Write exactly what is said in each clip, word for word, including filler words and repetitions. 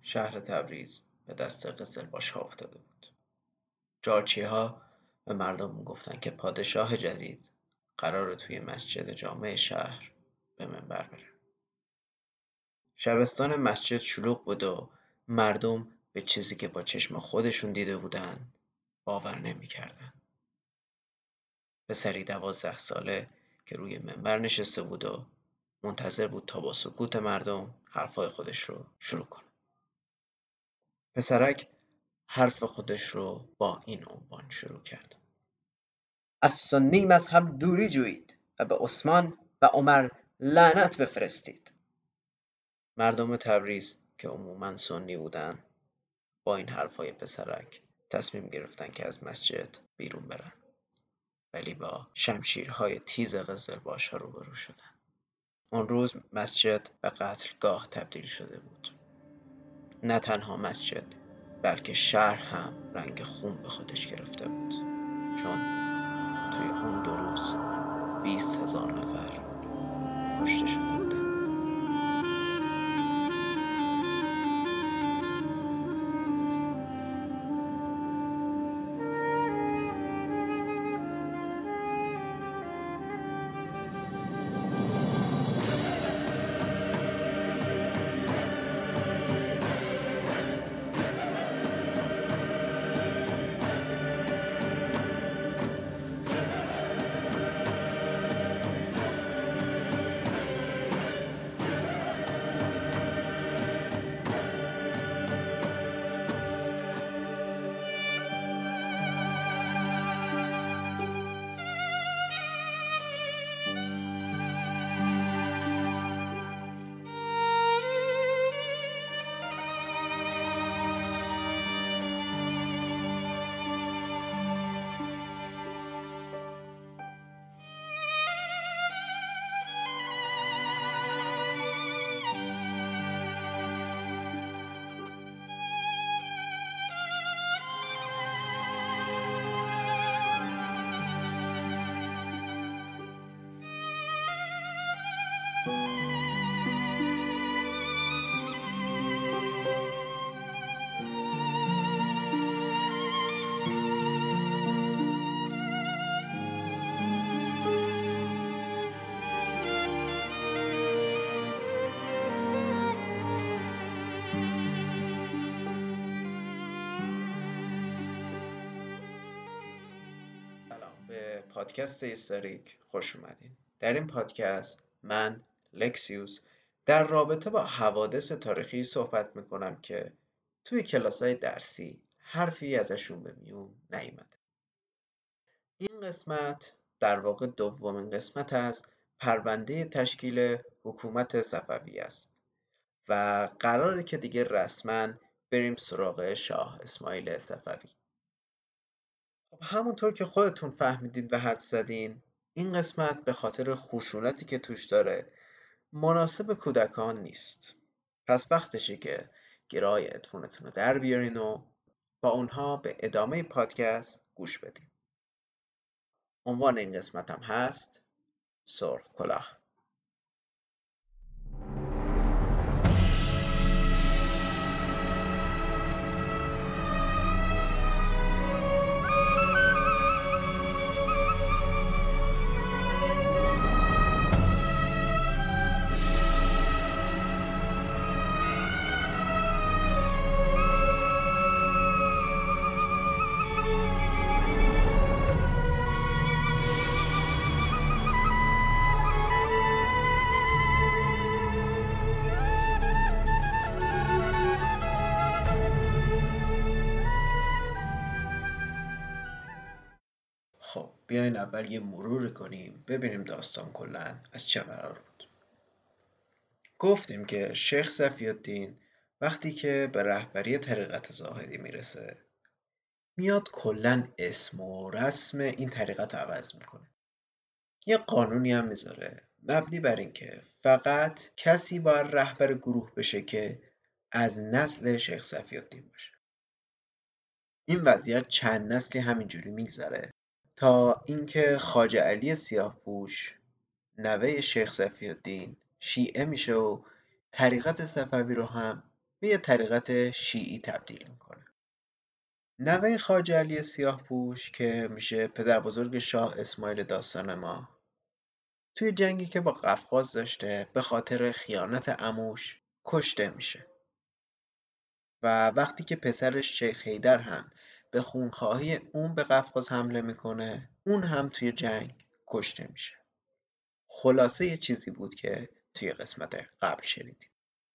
شهر تبریز به دست قزلباش‌ها افتاده بود. جارچی‌ها به مردم گفتن که پادشاه جدید قراره توی مسجد جامع شهر به منبر بره. شبستان مسجد شلوغ بود و مردم به چیزی که با چشم خودشون دیده بودن باور نمی‌کردن. پسری دوازده ساله که روی منبر نشسته بود و منتظر بود تا با سکوت مردم حرفای خودش رو شروع کنه. پسرک حرف خودش رو با این عنوان شروع کرد: از سنی مذهب دوری جویید و به عثمان و عمر لعنت بفرستید. مردم تبریز که عموماً سنی بودن با این حرفای پسرک تصمیم گرفتن که از مسجد بیرون برن، ولی با شمشیرهای تیز قزلباش‌ها روبرو شدن. اون روز مسجد به قتلگاه تبدیل شده بود. نه تنها مسجد بلکه شهر هم رنگ خون به خودش گرفته بود، چون توی اون دو روز بیست هزار نفر کشته شده بودن. به پادکست هیستوریک خوش اومدین. در این پادکست من لکسیوس در رابطه با حوادث تاریخی صحبت میکنم که توی کلاس‌های درسی حرفی ازشون به میون نیامده. این قسمت در واقع دومین قسمت از پرونده تشکیل حکومت صفوی است و قراره که دیگه رسما بریم سراغ شاه اسماعیل صفوی. خب همونطور که خودتون فهمیدید و حدس زدین، این قسمت به خاطر خشونتی که توش داره مناسب کودکان نیست. پس وقتشه که گرای ادفونتون رو در بیارین و با اونها به ادامه پادکست گوش بدین. عنوان این قسمت هم هست سرخ کلاه. خب بیاین اول یه مرور کنیم ببینیم داستان کلن از چه قرار بود. گفتیم که شیخ صفی‌الدین وقتی که به رهبری طریقت زاهدی میرسه میاد کلن اسم و رسم این طریقت رو عوض میکنه. یه قانونی هم میذاره مبنی بر این که فقط کسی باید رهبر گروه بشه که از نسل شیخ صفی‌الدین باشه. این وضعیت چند نسلی همینجوری میگذره تا اینکه خواجه علی سیاهپوش نوه شیخ صفی‌الدین شیعه میشه و طریقت صفوی رو هم به یه طریقت شیعی تبدیل میکنه. نوه خواجه علی سیاهپوش که میشه پدر بزرگ شاه اسماعیل داستان ما، توی جنگی که با قفقاز داشته به خاطر خیانت عموش کشته میشه و وقتی که پسرش شیخ حیدر هم به خونخواهی اون به قفقاز حمله میکنه، اون هم توی جنگ کشته میشه. خلاصه یه چیزی بود که توی قسمت قبل شنیدیم.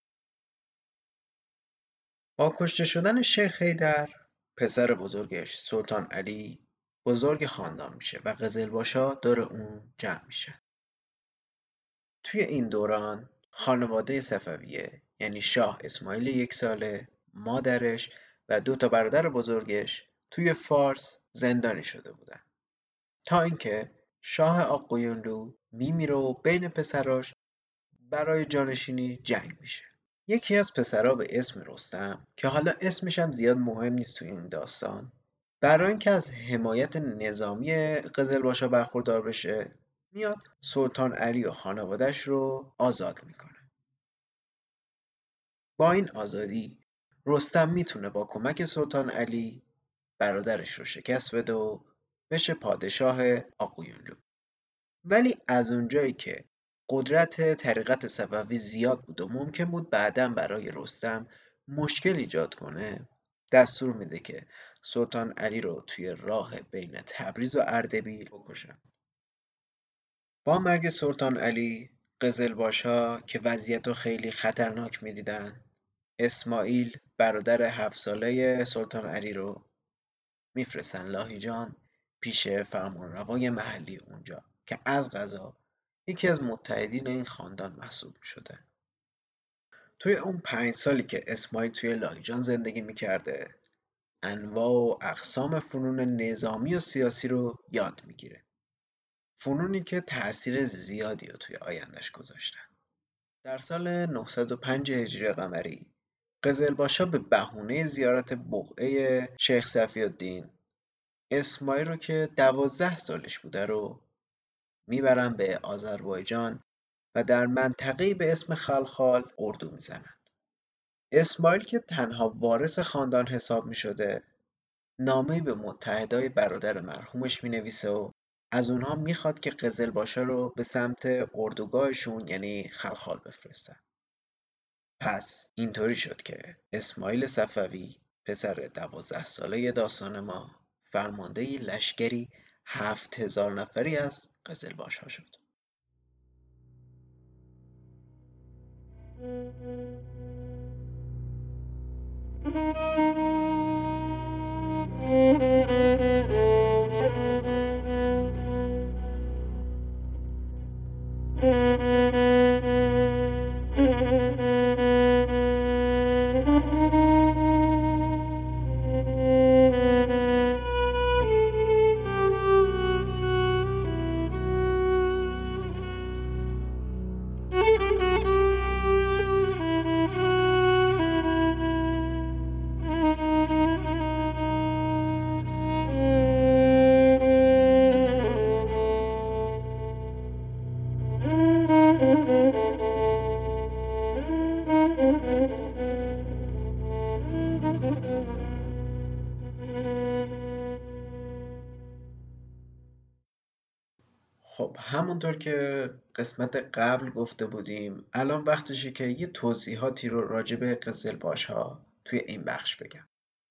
با کشته شدن شیخ حیدر، پسر بزرگش سلطان علی بزرگ خاندان میشه و قزلباشا دور اون جمع میشه. توی این دوران خانواده صفویه، یعنی شاه اسماعیل یک ساله، مادرش و دو تا برادر بزرگش توی فارس زندانی شده بودن تا اینکه شاه آقویونلو میمیره و بین پسراش برای جانشینی جنگ میشه. یکی از پسرا به اسم رستم که حالا اسمش هم زیاد مهم نیست توی این داستان، برای اینکه از حمایت نظامی قزلباشا برخوردار بشه، میاد سلطان علی و خانوادش رو آزاد میکنه. با این آزادی رستم میتونه با کمک سلطان علی برادرش رو شکست بده و بشه پادشاه آقویونلو. ولی از اونجایی که قدرت طریقت صفوی زیاد بود و ممکن بود بعداً برای رستم مشکل ایجاد کنه، دستور میده که سلطان علی رو توی راه بین تبریز و اردبیل بکشن. با مرگ سلطان علی، قزلباشا که وضعیت رو خیلی خطرناک میدیدن، اسماعیل برادر هفت ساله سلطان علی رو میفرستن لاهیجان پیش فرمانروای محلی اونجا که از قضا یکی از متحدین این خاندان محسوب شده. توی اون پنج سالی که اسماعیل توی لاهیجان زندگی میکرده، انواع و اقسام فنون نظامی و سیاسی رو یاد میگیره. فنونی که تأثیر زیادی رو توی آیندهش گذاشتن. در سال نهصد و پنج هجری قمری، قزلباشا به بهونه زیارت بقعه شیخ صفی‌الدین، اسماعیل رو که دوازده سالش بوده رو میبرن به آذربایجان و در منطقه‌ای به اسم خلخال اردو میزنن. اسماعیل که تنها وارث خاندان حساب میشده، نامه‌ای به متحدای برادر مرحومش مینویسه و از اونها میخواد که قزلباشا رو به سمت اردوگاهشون یعنی خلخال بفرستن. پس اینطوری شد که اسماعیل صفوی، پسر دوازده ساله داستان ما، فرمانده لشکری هفت هزار نفری از قزلباشها شد. خب همونطور که قسمت قبل گفته بودیم، الان وقتشه که یه توضیحاتی رو راجع به قزلباشها توی این بخش بگم.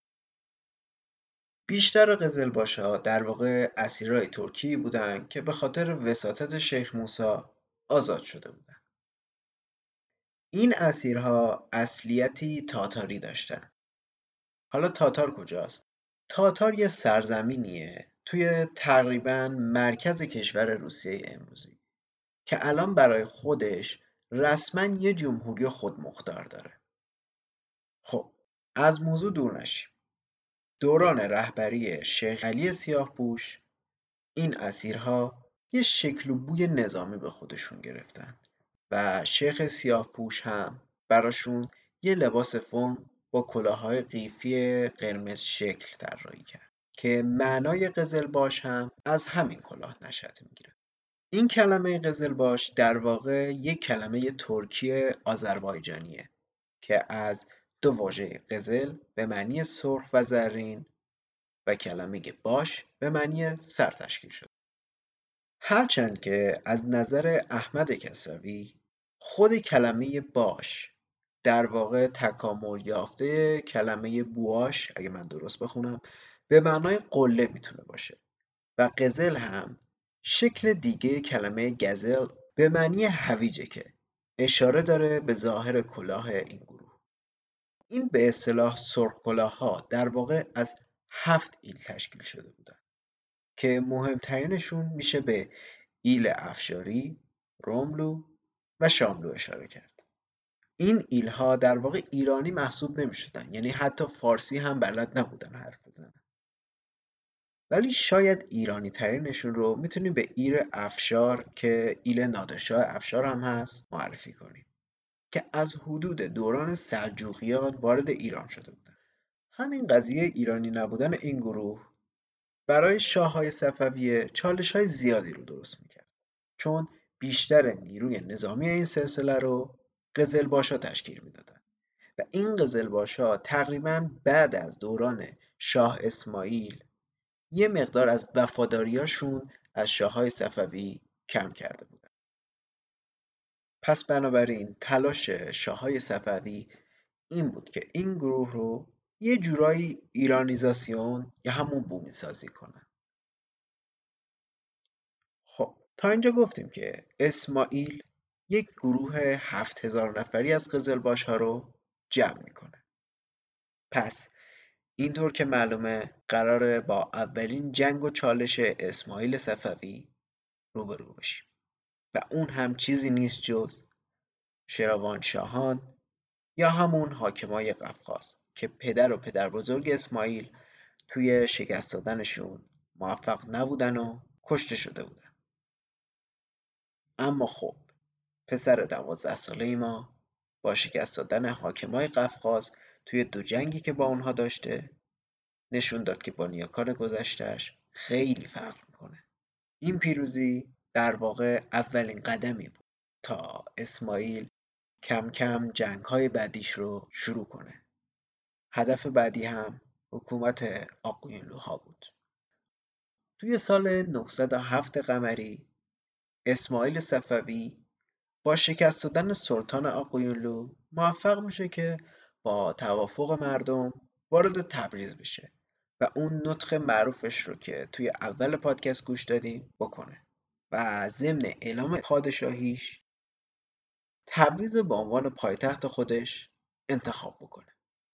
بیشتر قزلباشها در واقع اسیرای ترکی بودن که به خاطر وساطت شیخ موسی آزاد شده بودن. این اسیرها اصلیتی تاتاری داشتن. حالا تاتار کجاست؟ تاتار یه سرزمینیه توی تقریبا مرکز کشور روسیه امروزی که الان برای خودش رسما یه جمهوری خودمختار داره. خب از موضوع دور نشیم. دوران رهبری شیخ علی سیاهپوش، این اسیرها یه شکل و بوی نظامی به خودشون گرفتن و شیخ سیاهپوش هم براشون یه لباس فرم با کلاههای قیفی قرمز شکل طراحی کرد که معنای قزلباش هم از همین کلاه نشأت میگیره. این کلمه قزلباش در واقع یک کلمه ترکی آذربایجانیه که از دو واژه قزل به معنی سرخ و زرین و کلمه باش به معنی سر تشکیل شده. هرچند که از نظر احمد کسروی خود کلمه باش در واقع تکامل یافته کلمه بواش، اگه من درست بخونم، به معنای قله میتونه باشه و قزل هم شکل دیگه کلمه گزل به معنی هویجه که اشاره داره به ظاهر کلاه این گروه. این به اصطلاح سرخ کلاه‌ها در واقع از هفت ایل تشکیل شده بودن که مهمترینشون میشه به ایل افشاری، رملو و شاملو اشاره کرد. این ایلها در واقع ایرانی محسوب نمی شدن، یعنی حتی فارسی هم بلد نبودن حرف بزنن. ولی شاید ایرانی ترینشون رو میتونیم به ایل افشار که ایل نادرشاه افشار هم هست معرفی کنیم که از حدود دوران سلجوقیان وارد ایران شده بودن. همین قضیه ایرانی نبودن این گروه برای شاه‌های صفویه چالش‌های زیادی رو درست میکرد، چون بیشتر نیروی نظامی این سلسله رو قزلباشا تشکیل میدادن و این قزلباشا تقریباً بعد از دوران شاه اسماعیل یه مقدار از وفاداریاشون از شاه‌های صفوی کم کرده بودن. پس بنابراین تلاش شاه‌های صفوی این بود که این گروه رو یه جورایی ایرانیزاسیون یا همون بومی سازی کنن. خب تا اینجا گفتیم که اسماعیل یک گروه هفت هزار نفری از قزلباش‌ها رو جمع میکنه. پس اینطور که معلومه قراره با اولین جنگ و چالش اسماعیل صفوی روبرو بشیم و اون هم چیزی نیست جز شراوانشاهان یا همون حاکمای قفقاز که پدر و پدر بزرگ اسماعیل توی شکست دادنشون موفق نبودن و کشته شده بودن. اما خب پسر دوازده ساله ما با شکست دادن حاکمای قفقاز توی دو جنگی که با اونها داشته نشون داد که با نیاکان گذشتهش خیلی فرق میکنه. این پیروزی در واقع اولین قدمی بود تا اسماعیل کم کم جنگ‌های بعدیش رو شروع کنه. هدف بعدی هم حکومت آقویانلوها بود. توی سال نهصد و هفت قمری اسماعیل صفوی با شکست دادن سلطان آقویانلو موفق میشه که با توافق مردم وارد تبریز بشه و اون نطق معروفش رو که توی اول پادکست گوش دادیم بکنه و ضمن اعلام پادشاهیش تبریز رو به عنوان پایتخت خودش انتخاب بکنه.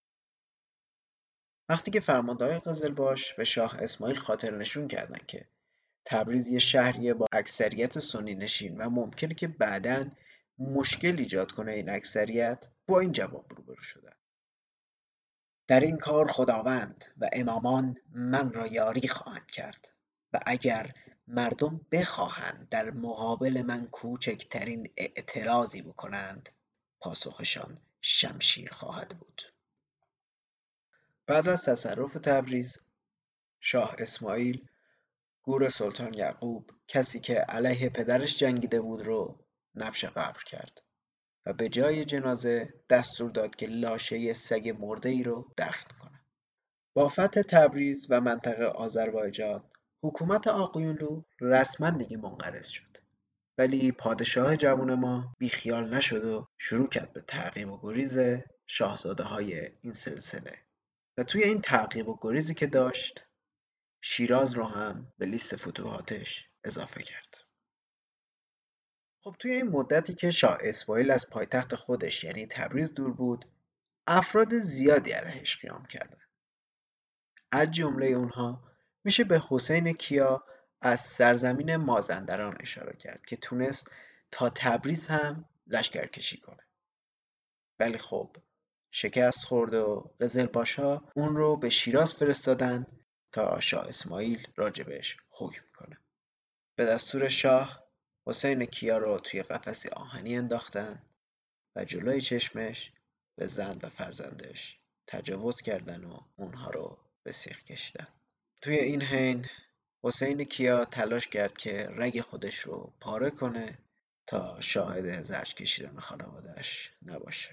وقتی که فرماندههای قزلباش به شاه اسماعیل خاطر نشون کردن که تبریز یه شهریه با اکثریت سنی نشین و ممکنه که بعداً مشکل ایجاد کنه این اکثریت، با این جواب روبرو شدن: در این کار خداوند و امامان من را یاری خواهند کرد و اگر مردم بخواهند در مقابل من کوچکترین اعتراضی بکنند پاسخشان شمشیر خواهد بود. بعد از تصرف تبریز شاه اسماعیل گور سلطان یعقوب، کسی که علیه پدرش جنگیده بود، رو نبش قبر کرد و به جای جنازه دستور داد که لاشه سگ مرده ای رو دفن کنه. با فتح تبریز و منطقه آذربایجان حکومت آقویانلو رسما دیگه منقرض شد، ولی پادشاه جوون ما بیخیال نشد و شروع کرد به تعقیب و گریز شاهزاده های این سلسله و توی این تعقیب و گریزی که داشت شیراز رو هم به لیست فتوحاتش اضافه کرد. خب توی این مدتی که شاه اسماعیل از پایتخت خودش یعنی تبریز دور بود، افراد زیادی علیهش قیام کردند. از جمله اونها میشه به حسین کیا از سرزمین مازندران اشاره کرد که تونست تا تبریز هم لشکرکشی کنه. ولی خب شکست خورد و قزلباشا اون رو به شیراز فرستادن تا شاه اسماعیل راجبش حکم کنه. به دستور شاه حسین کیا رو توی قفسی آهنی انداختن و جلوی چشمش به زن و فرزندش تجاوز کردن و اونها رو به سیخ کشیدن. توی این حین حسین کیا تلاش کرد که رگ خودش رو پاره کنه تا شاهد زجر کشیدن خانواده‌اش نباشه.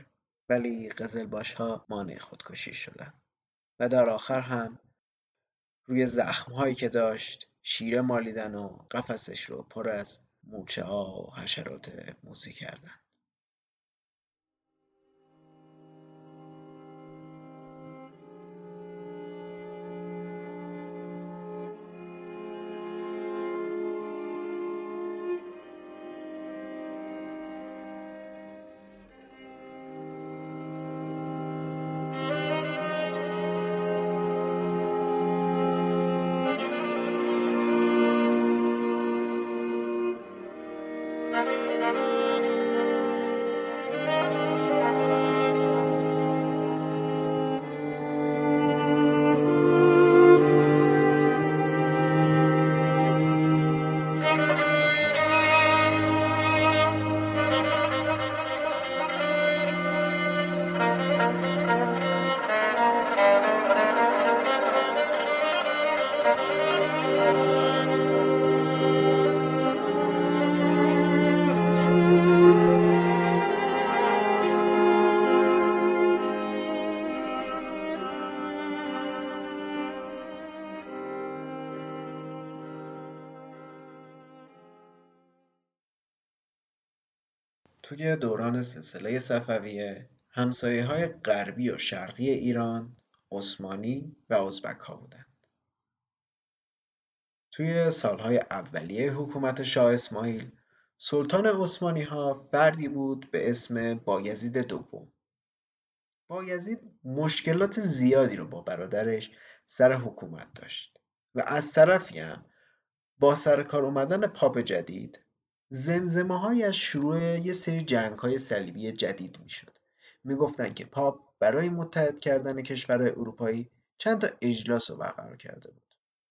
ولی قزلباش‌ها مانع خودکشی شدن و در آخر هم روی زخم‌هایی که داشت شیره مالیدن و قفسش رو پر از مورچه‌ها و حشرات موذی کردن. توی دوران سلسله صفویه همسایه‌های غربی و شرقی ایران عثمانی و ازبک‌ها بودند. توی سالهای اولیه حکومت شاه اسماعیل، سلطان عثمانی‌ها فردی بود به اسم بایزید دوم. بایزید مشکلات زیادی رو با برادرش سر حکومت داشت و از طرفی هم با سر کار اومدن پاپ جدید زمزمه‌هایی از شروع یه سری جنگ‌های صلیبی جدید میشد. میگفتن که پاپ برای متحد کردن کشورهای اروپایی چند تا اجلاس رو برقرار کرده بود.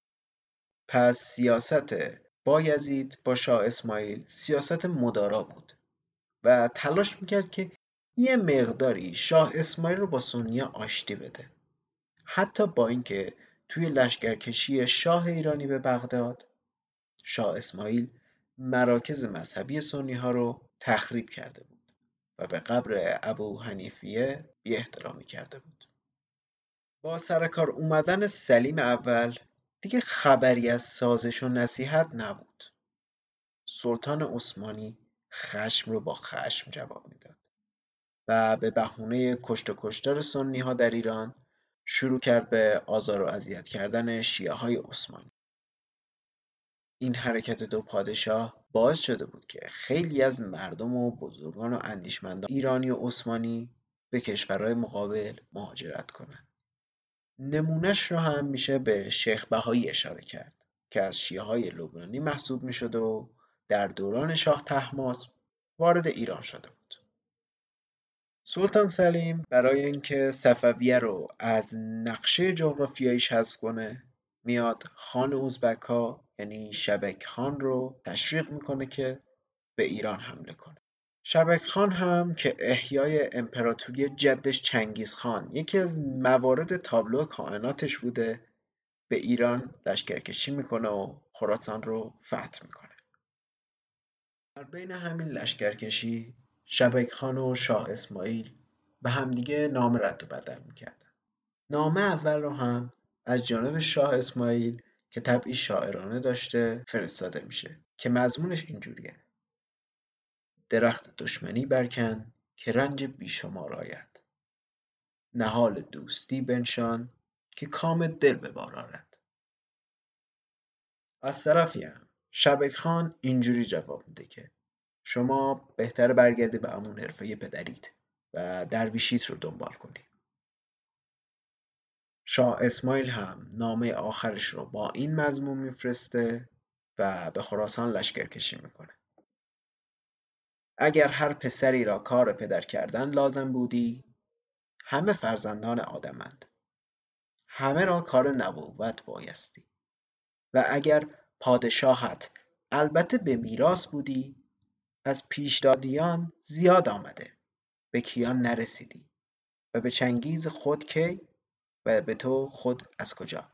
پس سیاست بایزید با شاه اسماعیل سیاست مدارا بود و تلاش میکرد که یه مقداری شاه اسماعیل رو با سنیا آشتی بده. حتی با اینکه توی لشکرکشی شاه ایرانی به بغداد شاه اسماعیل مراکز مذهبی سنی ها رو تخریب کرده بود و به قبر ابو حنیفیه بی احترامی کرده بود. با سرکار اومدن سلیم اول دیگه خبری از سازش و نصیحت نبود. سلطان عثمانی خشم رو با خشم جواب میداد و به بهونه کشت و کشتار سنی ها در ایران شروع کرد به آزار و اذیت کردن شیعه های عثمانی. این حرکت دو پادشاه باعث شده بود که خیلی از مردم و بزرگان و اندیشمندان ایرانی و عثمانی به کشورهای مقابل مهاجرت کنند. نمونش رو هم میشه به شیخ بهایی اشاره کرد که از شیعه های لبنانی محسوب میشد و در دوران شاه طهماسب وارد ایران شده بود. سلطان سلیم برای اینکه صفویه رو از نقشه جغرافیاییش حذف کنه میاد خان ازبک‌ها یعنی شبک خان رو تشویق میکنه که به ایران حمله کنه. شبک خان هم که احیای امپراتوری جدش چنگیز خان یکی از موارد تابلو کائناتش بوده به ایران لشکرکشی میکنه و خراسان رو فتح میکنه. در بین همین لشکرکشی شبک‌خان و شاه اسماعیل به همدیگه نامه رد و بدل میکردن. نامه اول رو هم از جانب شاه اسماعیل که طبعی شاعرانه داشته فرستاده میشه که مضمونش اینجوریه: درخت دشمنی برکن که رنج بیشمار آید، نهال دوستی بنشان که کام دل به بار آرد. از طرفی هم شبک‌خان اینجوری جواب میده که شما بهتره برگردی به همون حرفه پدریت و درویشیت رو دنبال کنی. شاه اسماعیل هم نامه آخرش رو با این مضمون میفرسته و به خراسان لشکرکشی میکنه. اگر هر پسری را کار پدر کردن لازم بودی، همه فرزندان آدمند، همه را کار نبوت بایستی. و اگر پادشاهت البته به میراث بودی، از پیشدادیان زیاد آمده به کیان نرسیدی و به چنگیز خود کی و به تو خود از کجا.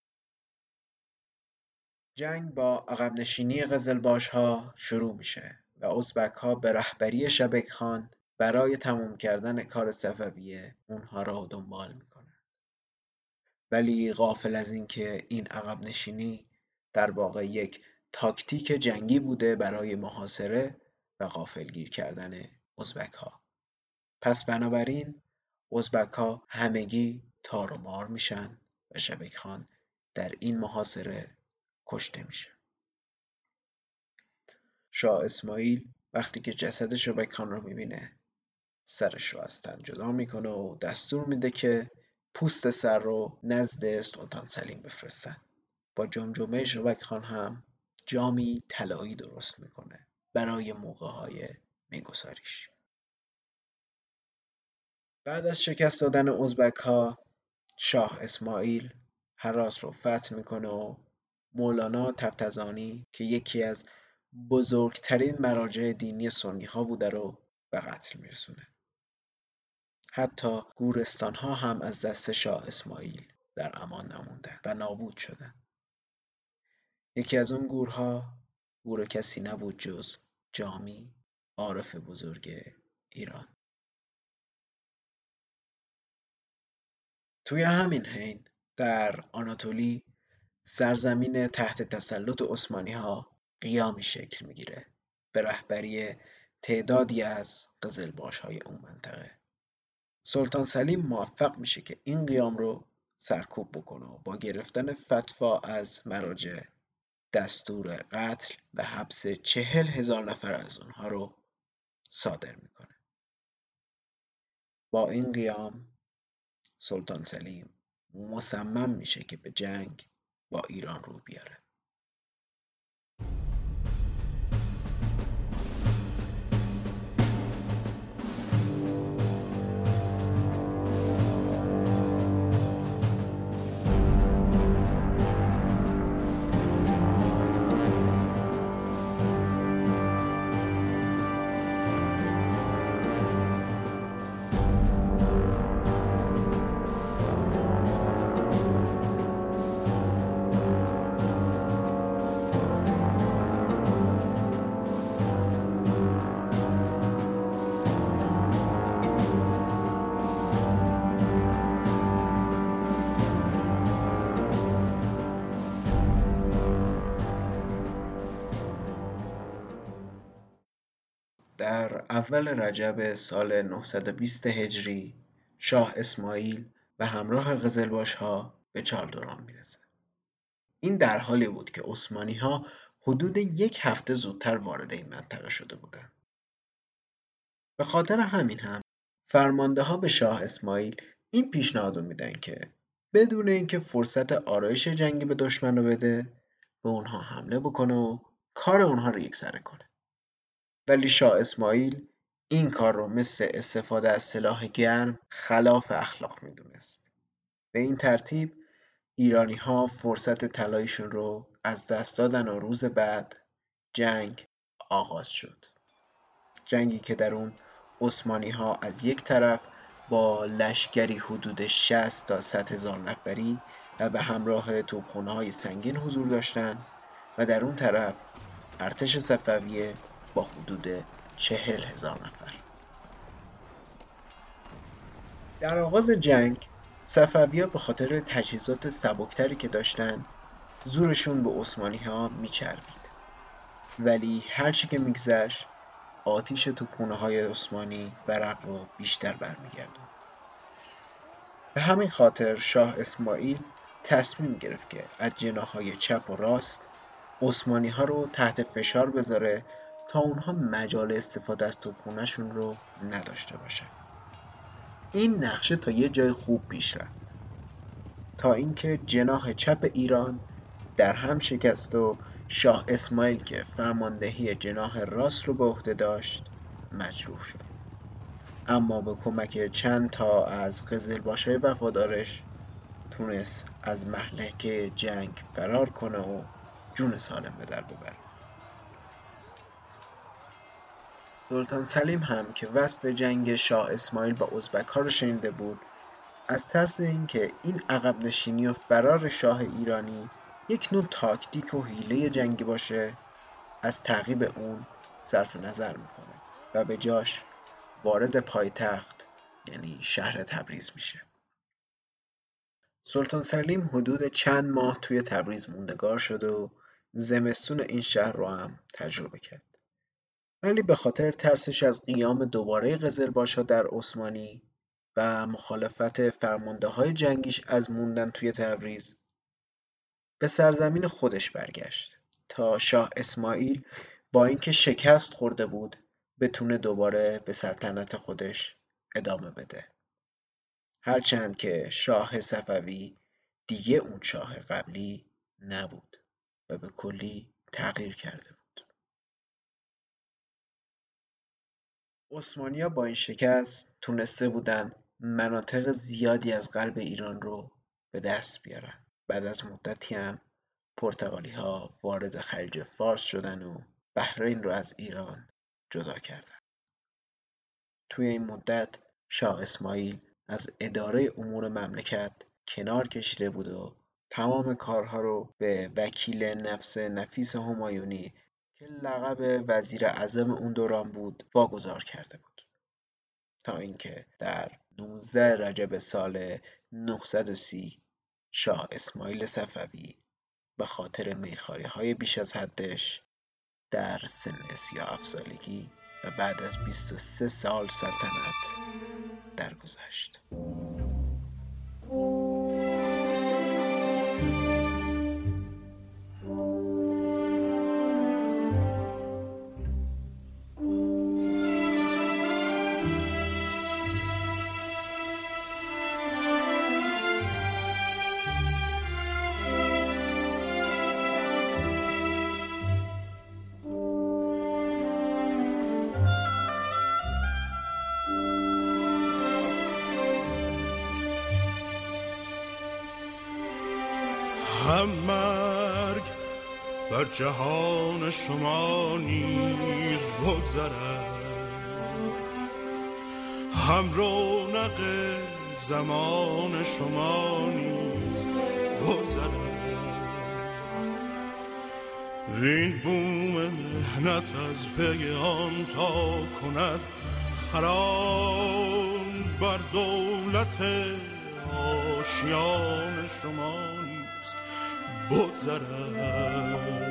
جنگ با عقب نشینی قزلباش‌ها شروع میشه و ازبک ها به رهبری شبک خان برای تموم کردن کار صفویه اونها را دنبال میکنن. ولی غافل از این که این عقب نشینی در واقع یک تاکتیک جنگی بوده برای محاصره و غافلگیر کردن ازبک ها. پس بنابراین ازبک ها همگی تار و مار میشن و شبک خان در این محاصره کشته میشه. شاه اسماعیل وقتی که جسد شبک خان رو میبینه سرش رو از تن جدا میکنه و دستور میده که پوست سر رو نزد سلطان سلیم بفرستن. با جمجمه شبک خان هم جامی طلایی درست میکنه برای موقع‌های میگساریش. بعد از شکست دادن ازبک ها شاه اسماعیل هرات رو فتح میکنه و مولانا تبتزانی که یکی از بزرگترین مراجع دینی سنی ها بوده رو به قتل میرسونه. حتی گورستان ها هم از دست شاه اسماعیل در امان نموندن و نابود شدن. یکی از اون گورها گور کسی نبود جز جامی، عارف بزرگ ایران. توی همین حین در آناتولی سرزمین تحت تسلط عثمانی ها قیامی شکل میگیره به رهبری تعدادی از قزلباش های اون منطقه. سلطان سلیم موفق میشه که این قیام رو سرکوب بکنه و با گرفتن فتوا از مراجع دستور قتل و حبس چهل هزار نفر از اونها رو صادر میکنه. با این قیام سلطان سلیم مصمم میشه که به جنگ با ایران رو بیاره. در اول رجب سال نهصد و بیست هجری شاه اسماعیل به همراه قزلباش‌ها به چالدوران میرسه. این در حالی بود که عثمانی‌ها حدود یک هفته زودتر وارد این منطقه شده بودند. به خاطر همین هم فرمانده‌ها به شاه اسماعیل این پیشنهاد میدن که بدون اینکه فرصت آرایش جنگی به دشمن رو بده به اونها حمله بکنه و کار اونها رو یکسره کنه. ولی شاه اسماعیل این کار رو مثل استفاده از سلاح گرم خلاف اخلاق میدونست. به این ترتیب ایرانی ها فرصت طلاییشون رو از دست دادن و روز بعد جنگ آغاز شد. جنگی که در اون عثمانی ها از یک طرف با لشکری حدود شصت تا صد هزار نفری و به همراه توپخانه های سنگین حضور داشتن و در اون طرف ارتش صفویه با حدود چهل هزار نفر. در آغاز جنگ صفوی‌ها به خاطر تجهیزات سبکتری که داشتن زورشون به عثمانی ها میچربید. ولی هرچی که میگذشت آتیش توپخانه های عثمانی ورق رو بیشتر برمیگردون. به همین خاطر شاه اسماعیل تصمیم گرفت که از جناح‌های چپ و راست عثمانی ها رو تحت فشار بذاره تا اونها مجال استفاده از توپخانه‌شون رو نداشته باشن. این نقشه تا یه جای خوب پیش رفت تا اینکه جناح چپ ایران در هم شکست و شاه اسماعیل که فرماندهی جناح راست رو به عهده داشت مجروح شد. اما به کمک چند تا از قزلباش‌های وفادارش تونست از مهلکه جنگ فرار کنه و جون سالم به در ببره. سلطان سلیم هم که وصف جنگ شاه اسماعیل با ازبک ها رو شنیده بود، از ترس اینکه این عقب نشینی و فرار شاه ایرانی یک نوع تاکتیک و حیله جنگی باشه، از تعقیب اون صرف نظر میکنه و به جاش وارد پایتخت یعنی شهر تبریز میشه. سلطان سلیم حدود چند ماه توی تبریز موندگار شد و زمستون این شهر رو هم تجربه کرد. ولی به خاطر ترسش از قیام دوباره قزلباش‌ها در عثمانی و مخالفت فرمانده‌های جنگیش از موندن توی تبریز به سرزمین خودش برگشت تا شاه اسماعیل با اینکه شکست خورده بود بتونه دوباره به سلطنت خودش ادامه بده. هرچند که شاه صفوی دیگه اون شاه قبلی نبود و به کلی تغییر کرده بود. عثمانی‌ها با این شکست تونسته بودن مناطق زیادی از غرب ایران رو به دست بیارن. بعد از مدتی هم پرتغالی‌ها وارد خلیج فارس شدن و بحرین رو از ایران جدا کردن. توی این مدت شاه اسماعیل از اداره امور مملکت کنار کشیده بود و تمام کارها رو به وکیل نفس نفیس همایونی که لقب وزیر اعظم اون دوران بود واگذار کرده بود تا اینکه در نوزده رجب سال نهصد و سی شاه اسماعیل صفوی به خاطر میخواری‌های بیش از حدش در سن سی و هفت سالگی و بعد از بیست و سه سال سلطنت درگذشت. هم مرگ بر جهان شما نیز بگذرد، هم رونق زمان شما نیز بگذرد. این بوم مهنت از پی آن تا کند خرام، بر دولت آشیان شما بگذرد.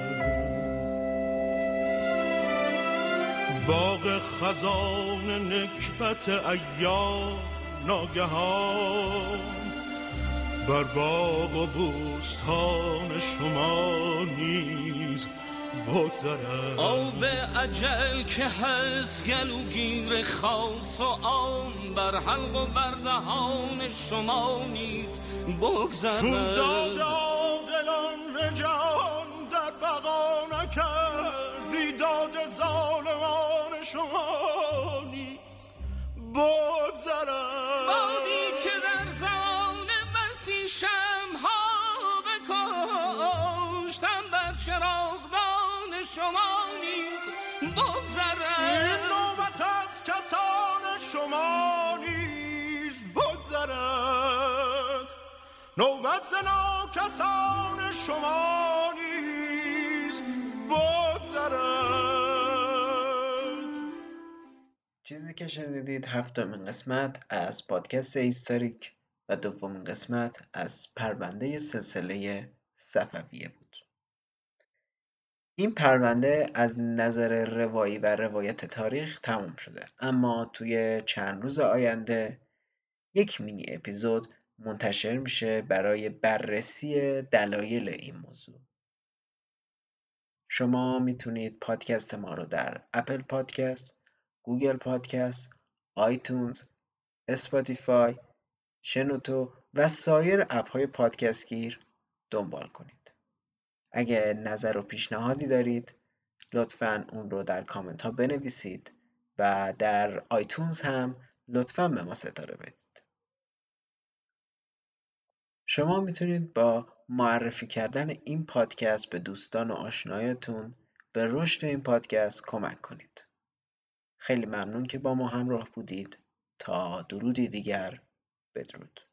باغ خزان نکبت ایام ناگهان، بر باغ و بوستان شما نیز بگذرد. آب اجل که هست گلوگیر خاص و عام، بر حلق و بر دهان شما نیز بگذرد. چون دادا دلان رجان در بقا نکرد، بیداد ظالمان شما نیز بگذرد. بادی که در زمان بسی شمها بکشتم، بر چراغدان شما نیز بگذرد. این نوبت از کسان شما نیز بگذرد، نوبت زنا کسان شما نیز بگذرد. چیزی که شنیدید هفتمین قسمت از پادکست هیستوریک و دومین قسمت از پرونده سلسله صفویه بود. این پرونده از نظر روایی و روایت تاریخ تمام شده، اما توی چند روز آینده یک مینی اپیزود منتشر میشه برای بررسی دلایل این موضوع. شما میتونید پادکست ما رو در اپل پادکست، گوگل پادکست، آیتونز، اسپاتیفای، شنوتو و سایر اپ‌های پادکست گیر دنبال کنید. اگه نظر و پیشنهادی دارید لطفاً اون رو در کامنت ها بنویسید و در آیتونز هم لطفاً به ما ستاره بدید. شما میتونید با معرفی کردن این پادکست به دوستان و آشنایتون به رشد این پادکست کمک کنید. خیلی ممنون که با ما همراه بودید. تا درودی دیگر، بدرود.